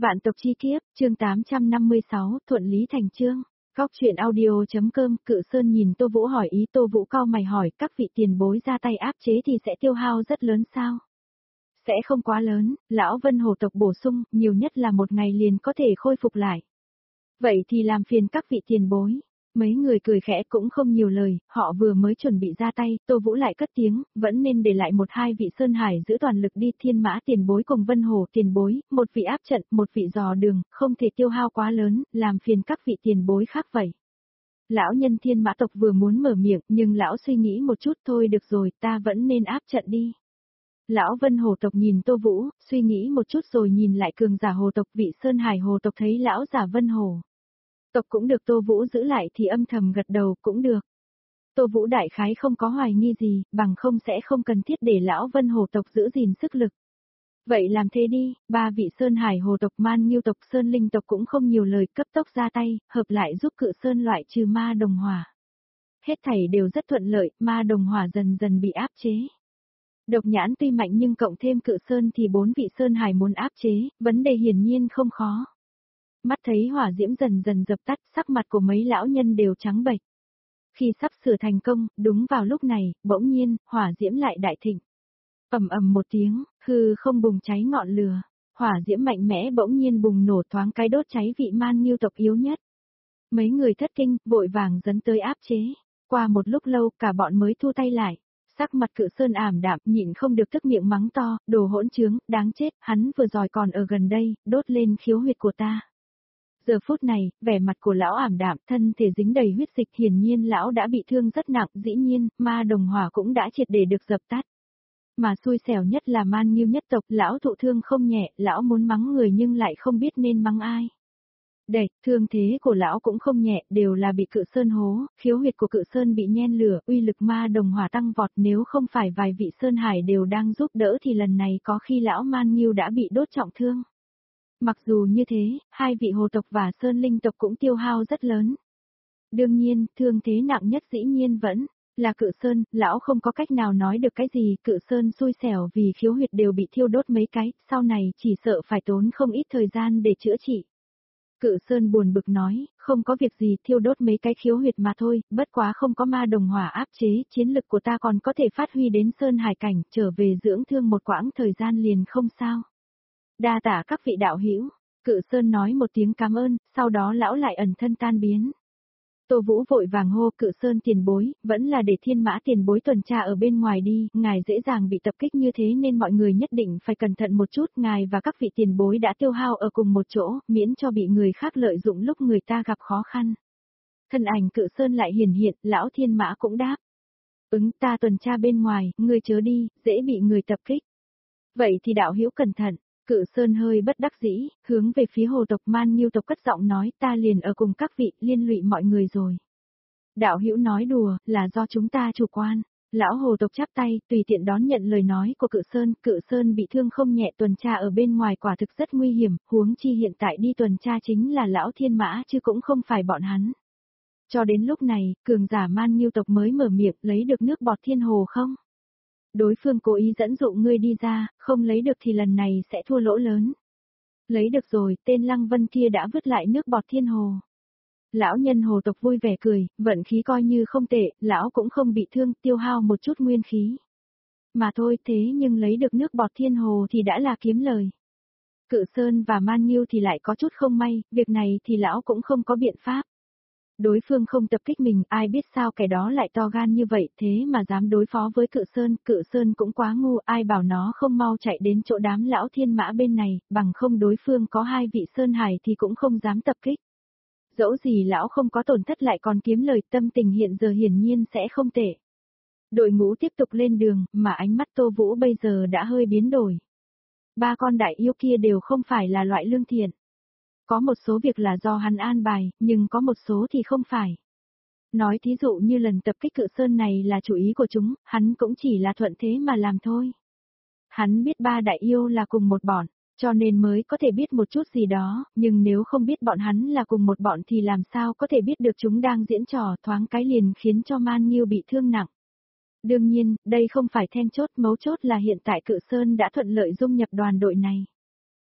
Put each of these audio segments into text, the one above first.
Vạn tộc chi kiếp, chương 856, thuận lý thành chương. Góc truyện audio.com, Cự Sơn nhìn Tô Vũ hỏi ý. Tô Vũ cau mày hỏi, các vị tiền bối ra tay áp chế thì sẽ tiêu hao rất lớn sao? Sẽ không quá lớn, lão Vân Hồ tộc bổ sung, nhiều nhất là một ngày liền có thể khôi phục lại. Vậy thì làm phiền các vị tiền bối. Mấy người cười khẽ cũng không nhiều lời, họ vừa mới chuẩn bị ra tay, Tô Vũ lại cất tiếng, vẫn nên để lại một hai vị Sơn Hải giữ toàn lực đi. Thiên Mã tiền bối cùng Vân Hồ tiền bối, một vị áp trận, một vị dò đường, không thể tiêu hao quá lớn, làm phiền các vị tiền bối khác vậy. Lão nhân Thiên Mã tộc vừa muốn mở miệng, nhưng lão suy nghĩ một chút, thôi được rồi, ta vẫn nên áp trận đi. Lão Vân Hồ tộc nhìn Tô Vũ, suy nghĩ một chút rồi nhìn lại cường giả Hồ tộc. Vị Sơn Hải Hồ tộc thấy lão giả Vân Hồ tộc cũng được Tô Vũ giữ lại thì âm thầm gật đầu, cũng được. Tô Vũ đại khái không có hoài nghi gì, bằng không sẽ không cần thiết để lão Vân Hồ tộc giữ gìn sức lực. Vậy làm thế đi, ba vị Sơn Hải Hồ tộc, Man Nghiêu tộc, Sơn Linh tộc cũng không nhiều lời, cấp tốc ra tay, hợp lại giúp Cự Sơn loại trừ ma đồng hỏa. Hết thảy đều rất thuận lợi, ma đồng hỏa dần dần bị áp chế. Độc nhãn tuy mạnh nhưng cộng thêm Cự Sơn thì bốn vị Sơn Hải muốn áp chế, vấn đề hiển nhiên không khó. Mắt thấy hỏa diễm dần dần dập tắt, sắc mặt của mấy lão nhân đều trắng bệch. Khi sắp sửa thành công, đúng vào lúc này, bỗng nhiên, hỏa diễm lại đại thịnh. Ầm ầm một tiếng, hư không bùng cháy ngọn lửa, hỏa diễm mạnh mẽ bỗng nhiên bùng nổ, thoáng cái đốt cháy vị Man Nghiêu tộc yếu nhất. Mấy người thất kinh, vội vàng dấn tới áp chế. Qua một lúc lâu, cả bọn mới thu tay lại. Sắc mặt Cự Sơn ảm đạm, nhịn không được tức miệng mắng to, đồ hỗn trướng, đáng chết, hắn vừa rồi còn ở gần đây, đốt lên khiếu huyệt của ta. Giờ phút này, vẻ mặt của lão ảm đạm, thân thể dính đầy huyết dịch, hiển nhiên lão đã bị thương rất nặng. Dĩ nhiên, ma đồng hỏa cũng đã triệt để được dập tắt. Mà xui xẻo nhất là Man Nghiêu nhất tộc, lão thụ thương không nhẹ, lão muốn mắng người nhưng lại không biết nên mắng ai. Đẩy, thương thế của lão cũng không nhẹ, đều là bị Cự Sơn hố, khiếu huyệt của Cự Sơn bị nhen lửa, uy lực ma đồng hỏa tăng vọt, nếu không phải vài vị Sơn Hải đều đang giúp đỡ thì lần này có khi lão Man Nghiêu đã bị đốt trọng thương. Mặc dù như thế, hai vị Hồ tộc và Sơn Linh tộc cũng tiêu hao rất lớn. Đương nhiên, thương thế nặng nhất dĩ nhiên vẫn là Cự Sơn, lão không có cách nào nói được cái gì. Cự Sơn xui xẻo vì khiếu huyệt đều bị thiêu đốt mấy cái, sau này chỉ sợ phải tốn không ít thời gian để chữa trị. Cự Sơn buồn bực nói, không có việc gì, thiêu đốt mấy cái khiếu huyệt mà thôi, bất quá không có ma đồng hỏa áp chế, chiến lực của ta còn có thể phát huy đến Sơn Hải cảnh, trở về dưỡng thương một quãng thời gian liền không sao. Đa tạ các vị đạo hữu. Cự Sơn nói một tiếng cảm ơn, sau đó lão lại ẩn thân tan biến. Tô Vũ vội vàng hô, Cự Sơn tiền bối, vẫn là để Thiên Mã tiền bối tuần tra ở bên ngoài đi, ngài dễ dàng bị tập kích như thế nên mọi người nhất định phải cẩn thận một chút. Ngài và các vị tiền bối đã tiêu hao ở cùng một chỗ, miễn cho bị người khác lợi dụng lúc người ta gặp khó khăn. Thân ảnh Cự Sơn lại hiển hiện, lão Thiên Mã cũng đáp. Ta tuần tra bên ngoài, ngươi chớ đi, dễ bị người tập kích. Vậy thì đạo hữu cẩn thận. Cự Sơn hơi bất đắc dĩ, hướng về phía Hồ tộc. Man Nghiêu tộc cất giọng nói, ta liền ở cùng các vị, liên lụy mọi người rồi. Đạo hữu nói đùa, là do chúng ta chủ quan. Lão Hồ tộc chắp tay, tùy tiện đón nhận lời nói của Cự Sơn. Cự Sơn bị thương không nhẹ, tuần tra ở bên ngoài quả thực rất nguy hiểm, huống chi hiện tại đi tuần tra chính là lão Thiên Mã chứ cũng không phải bọn hắn. Cho đến lúc này, cường giả Man Nghiêu tộc mới mở miệng, lấy được nước bọt thiên hồ không? Đối phương cố ý dẫn dụ ngươi đi ra, không lấy được thì lần này sẽ thua lỗ lớn. Lấy được rồi, tên Lăng Vân kia đã vứt lại nước bọt thiên hồ. Lão nhân Hồ tộc vui vẻ cười, vận khí coi như không tệ, lão cũng không bị thương, tiêu hao một chút nguyên khí. Mà thôi, thế nhưng lấy được nước bọt thiên hồ thì đã là kiếm lời. Cự Sơn và Man Nghiêu thì lại có chút không may, việc này thì lão cũng không có biện pháp. Đối phương không tập kích mình, ai biết sao kẻ đó lại to gan như vậy, thế mà dám đối phó với Cự Sơn cũng quá ngu, ai bảo nó không mau chạy đến chỗ đám lão Thiên Mã bên này, bằng không đối phương có hai vị Sơn Hải thì cũng không dám tập kích. Dẫu gì lão không có tổn thất lại còn kiếm lời, tâm tình hiện giờ hiển nhiên sẽ không tệ. Đội ngũ tiếp tục lên đường, mà ánh mắt Tô Vũ bây giờ đã hơi biến đổi. Ba con đại yêu kia đều không phải là loại lương thiện. Có một số việc là do hắn an bài, nhưng có một số thì không phải. Nói thí dụ như lần tập kích Cự Sơn này là chủ ý của chúng, hắn cũng chỉ là thuận thế mà làm thôi. Hắn biết ba đại yêu là cùng một bọn, cho nên mới có thể biết một chút gì đó, nhưng nếu không biết bọn hắn là cùng một bọn thì làm sao có thể biết được chúng đang diễn trò, thoáng cái liền khiến cho Man Nghiêu bị thương nặng. Đương nhiên, đây không phải then chốt, mấu chốt là hiện tại Cự Sơn đã thuận lợi dung nhập đoàn đội này.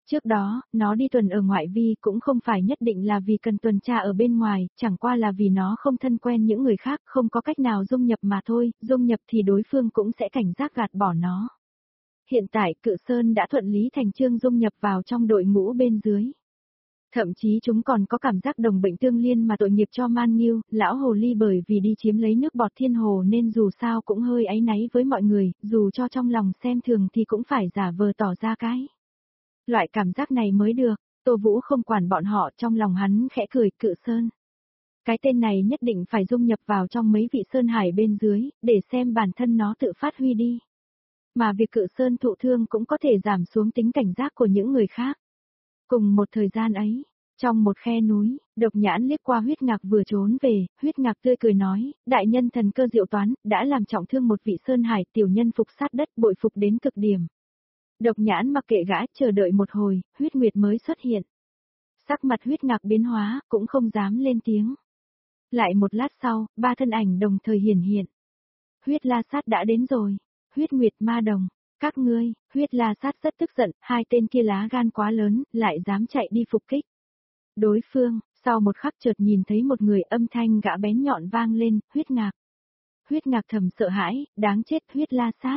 Trước đó, nó đi tuần ở ngoại vi cũng không phải nhất định là vì cần tuần tra ở bên ngoài, chẳng qua là vì nó không thân quen những người khác, không có cách nào dung nhập mà thôi, dung nhập thì đối phương cũng sẽ cảnh giác gạt bỏ nó. Hiện tại Cự Sơn đã thuận lý thành chương dung nhập vào trong đội ngũ bên dưới. Thậm chí chúng còn có cảm giác đồng bệnh tương liên mà tội nghiệp cho Man Nghiêu, lão hồ ly bởi vì đi chiếm lấy nước bọt thiên hồ nên dù sao cũng hơi áy náy với mọi người, dù cho trong lòng xem thường thì cũng phải giả vờ tỏ ra cái. Loại cảm giác này mới được, Tô Vũ không quản bọn họ, trong lòng hắn khẽ cười. Cự Sơn. Cái tên này nhất định phải dung nhập vào trong mấy vị Sơn Hải bên dưới, để xem bản thân nó tự phát huy đi. Mà việc Cự Sơn thụ thương cũng có thể giảm xuống tính cảnh giác của những người khác. Cùng một thời gian ấy, trong một khe núi, Độc Nhãn liếc qua Huyết Ngạc vừa trốn về, Huyết Ngạc tươi cười nói, đại nhân thần cơ diệu toán, đã làm trọng thương một vị Sơn Hải, tiểu nhân phục sát đất, bội phục đến cực điểm. Độc Nhãn mặc kệ gã, chờ đợi một hồi, Huyết Nguyệt mới xuất hiện. Sắc mặt Huyết Ngạc biến hóa, cũng không dám lên tiếng. Lại một lát sau, ba thân ảnh đồng thời hiển hiện. Huyết La Sát đã đến rồi. Huyết Nguyệt, Ma Đồng, các ngươi. Huyết La Sát rất tức giận, hai tên kia lá gan quá lớn, lại dám chạy đi phục kích. Đối phương, sau một khắc chợt nhìn thấy một người, âm thanh gã bén nhọn vang lên, Huyết Ngạc. Huyết Ngạc thầm sợ hãi, đáng chết. Huyết La Sát.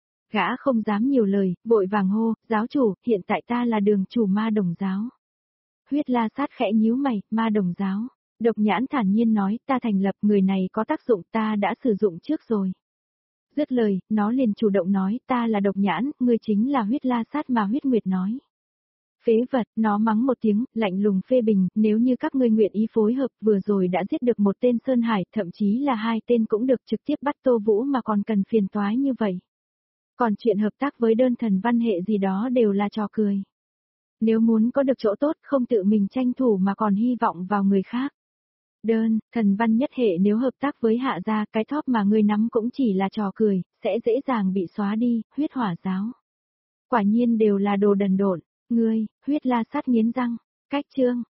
Gã không dám nhiều lời, vội vàng hô, giáo chủ, hiện tại ta là đường chủ Ma Đồng giáo. Huyết La Sát khẽ nhíu mày, Ma Đồng giáo. Độc Nhãn thản nhiên nói, ta thành lập, người này có tác dụng, ta đã sử dụng trước rồi. Dứt lời, nó liền chủ động nói, ta là Độc Nhãn, ngươi chính là Huyết La Sát mà Huyết Nguyệt nói. Phế vật, nó mắng một tiếng, lạnh lùng phê bình, nếu như các ngươi nguyện ý phối hợp, vừa rồi đã giết được một tên Sơn Hải, thậm chí là hai tên cũng được, trực tiếp bắt Tô Vũ mà còn cần phiền toái như vậy. Còn chuyện hợp tác với đơn thần văn hệ gì đó đều là trò cười. Nếu muốn có được chỗ tốt, không tự mình tranh thủ mà còn hy vọng vào người khác. Đơn, thần văn nhất hệ nếu hợp tác với Hạ gia, cái thóp mà ngươi nắm cũng chỉ là trò cười, sẽ dễ dàng bị xóa đi. Huyết Hỏa giáo. Quả nhiên đều là đồ đần độn. Ngươi, Huyết La Sát nghiến răng. Cách chương.